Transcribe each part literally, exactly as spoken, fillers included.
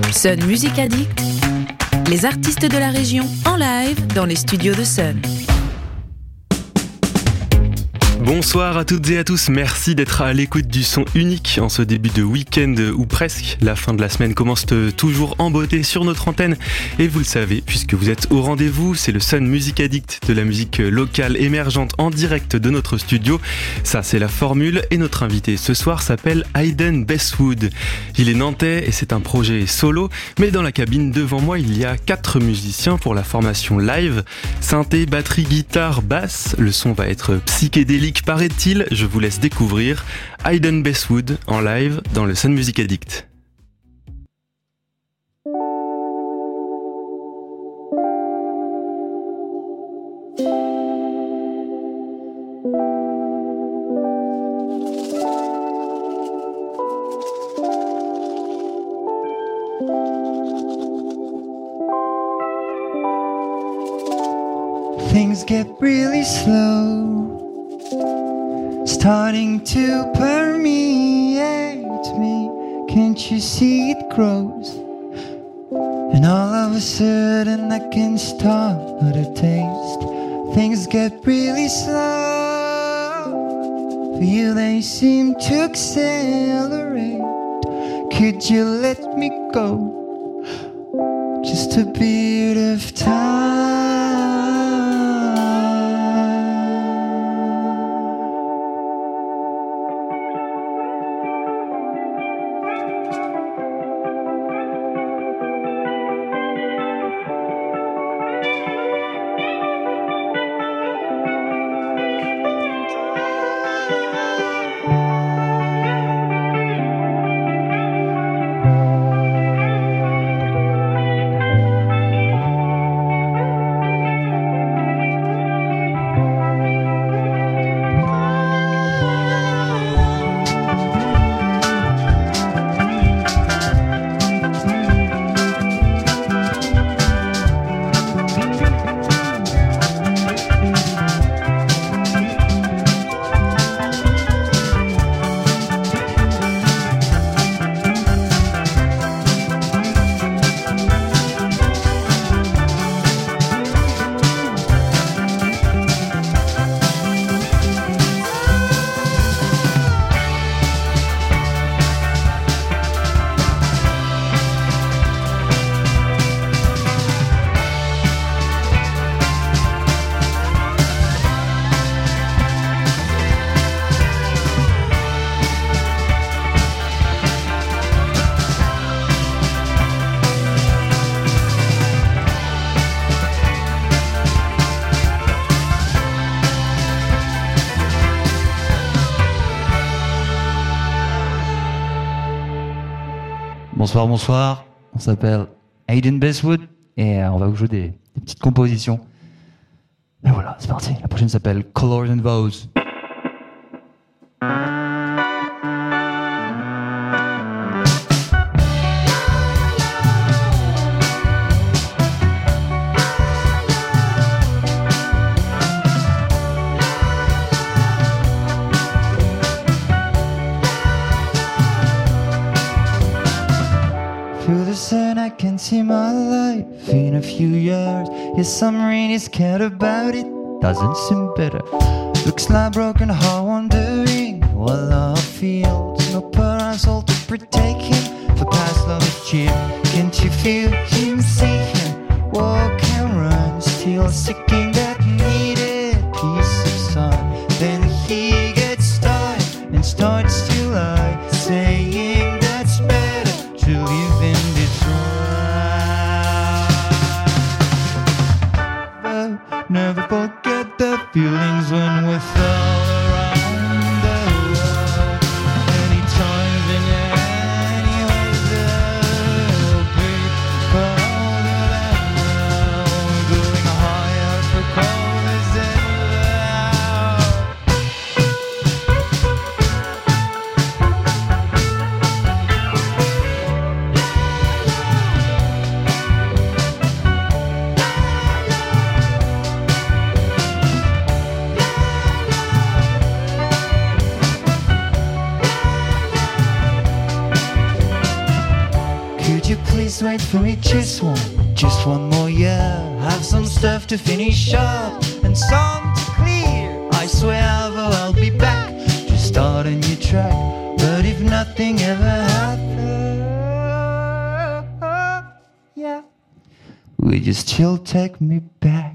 Sun Music Addict, les artistes de la région en live dans les studios de Sun. Bonsoir à toutes et à tous, merci d'être à l'écoute du son unique en ce début de week-end ou presque. La fin de la semaine commence toujours en beauté sur notre antenne et vous le savez puisque vous êtes au rendez-vous, c'est le Sun Music Addict, de la musique locale émergente en direct de notre studio. Ça c'est la formule et notre invité ce soir s'appelle Hayden Bestwood. Il est nantais et c'est un projet solo, mais dans la cabine devant moi il y a quatre musiciens pour la formation live. Synthé, batterie, guitare, basse, le son va être psychédélique paraît-il, je vous laisse découvrir Hayden Bestwood en live dans le Sun Music Addict. Things get really slow, starting to permeate me. Can't you see it grows? And all of a sudden I can start to taste. Things get really slow. For you they seem to accelerate. Could you let me go? Just a bit of time. Bonsoir, bonsoir, on s'appelle Hayden Bestwood et on va vous jouer des, des petites compositions. Et voilà, c'est parti. La prochaine s'appelle Colors and Vows. Through the sun I can see my life in a few years. Yes, some rain is scared about it, doesn't seem better. Looks like broken heart wandering while our fields. No parasol to protect him, for past love is cheap. Can't you feel him, see him, walk and run, still seeking that needed piece of sun. Then he gets stuck and starts to lie, saying that's better to live in this world. But never forget the feelings when we're all around the world. Anytime in any other people. you please wait for me just one, just one more year? Have some stuff to finish up and some to clear. I swear I'll be back to start a new track. But if nothing ever happens, yeah, will you still take me back?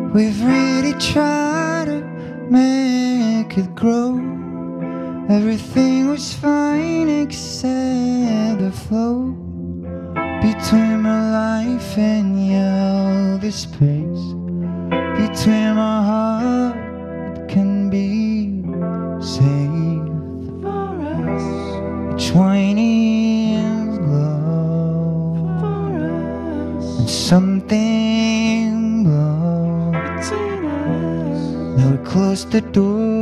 We've really tried to make it grow. Everything was fine except the flow between my life and you, the space between my heart, it can be safe for us. Each whining glow for us, and something blow between us. Now we close the door.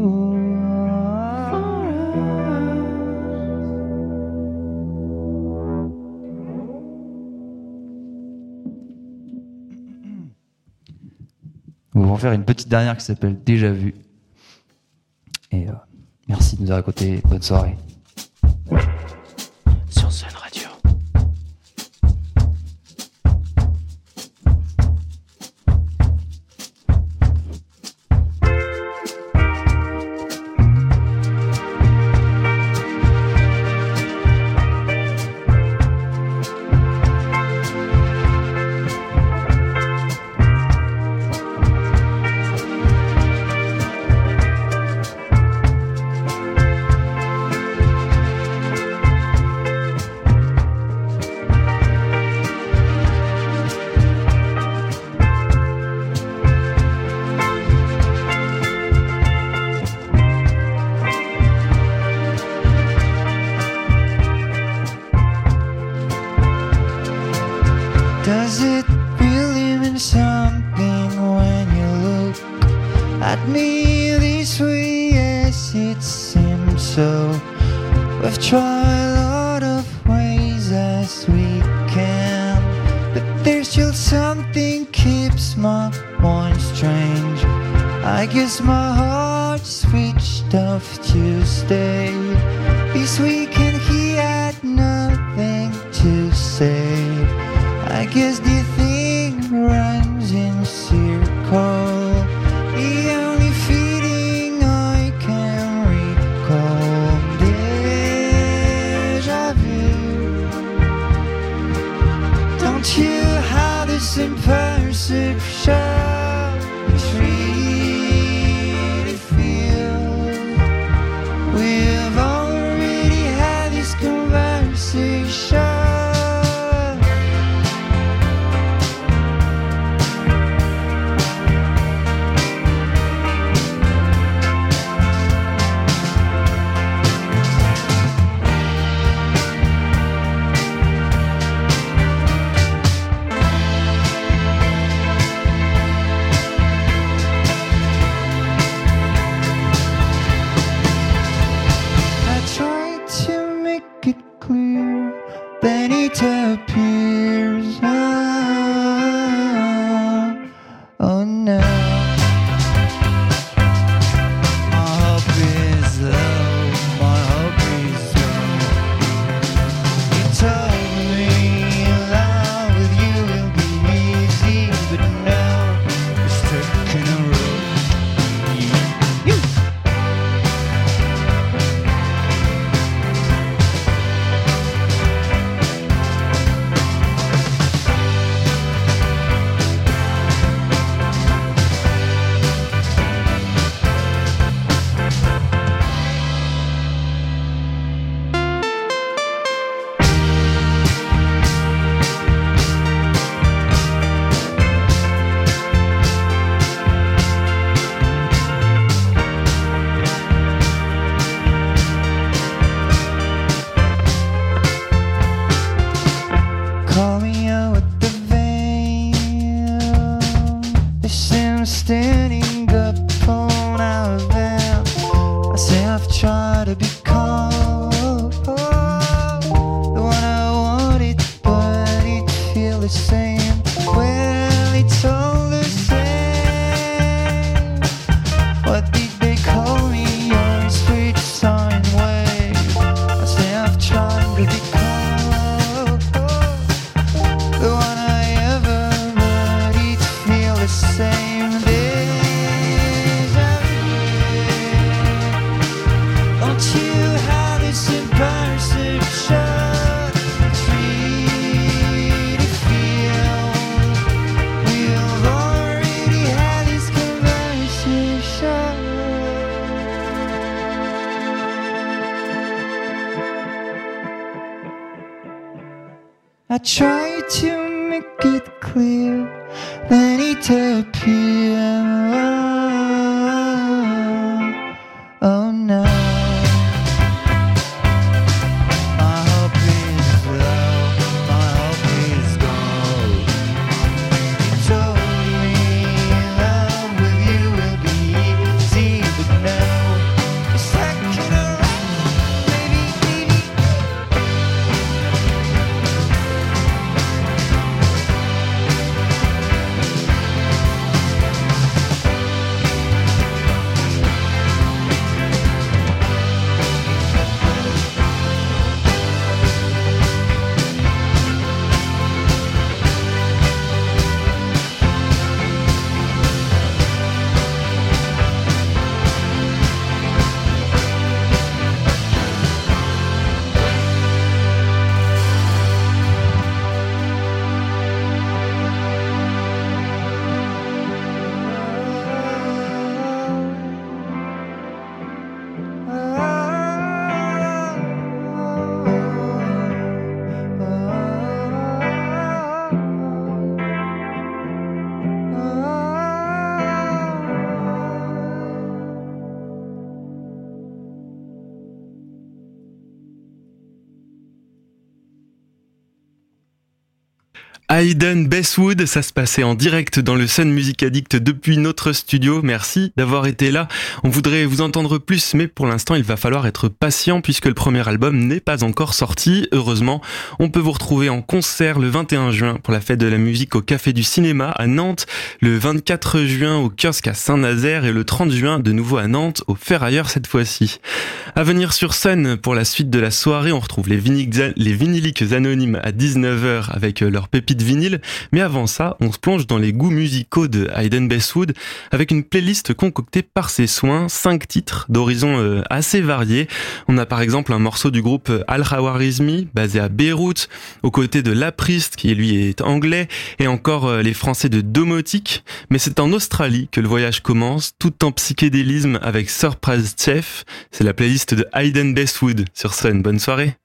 Nous allons faire une petite dernière qui s'appelle Déjà Vu. Et euh, merci de nous avoir écoutés. Bonne soirée. Sur Sun Radio. Does it really mean something when you look at me this way? Yes, it seems so. We've tried a lot of ways as we can, but there's still something keeps my mind strange. I guess my heart switched off Tuesday. This weekend he had nothing to say. I guess the thing runs in circle. The only feeling I can recall, déjà vu. Don't you have this imperception? It's really feel we've already had this conversation. Then it appears. Ah, oh no. My hope is low. My hope is low. You told me love with you will be easy, but now you're stuck in a row. You, you. Call me out with the veil. They say I'm standing up on our van. I say I've tried to be calm, the one I wanted, but it feels the same. Well, it's all the same. What did they call me? Your sweet sine wave. I say I've tried to be calm. The one I ever heard, it feel the same déjà vu. Don't you have this imperception? It's really feel we've already had I tried to make it clear, then it appeared. Oh no. Hayden Bestwood, ça se passait en direct dans le Sun Music Addict depuis notre studio. Merci d'avoir été là. On voudrait vous entendre plus, mais pour l'instant, il va falloir être patient puisque le premier album n'est pas encore sorti. Heureusement, on peut vous retrouver en concert le vingt et un juin pour la fête de la musique au Café du Cinéma à Nantes, le vingt-quatre juin au kiosque à Saint-Nazaire et le trente juin de nouveau à Nantes au Ferrailleur cette fois-ci. À venir sur Sun pour la suite de la soirée, on retrouve les, vinyl- les vinyliques anonymes à dix-neuf heures avec leurs pépites vinyle, mais avant ça, on se plonge dans les goûts musicaux de Hayden Bestwood avec une playlist concoctée par ses soins, cinq titres d'horizons euh, assez variés. On a par exemple un morceau du groupe Al-Khawarizmi, basé à Beyrouth, aux côtés de Lapriste, qui lui est anglais, et encore euh, les Français de Domotique. Mais c'est en Australie que le voyage commence, tout en psychédélisme avec Surprise Chef. C'est la playlist de Hayden Bestwood sur Sun. Bonne soirée.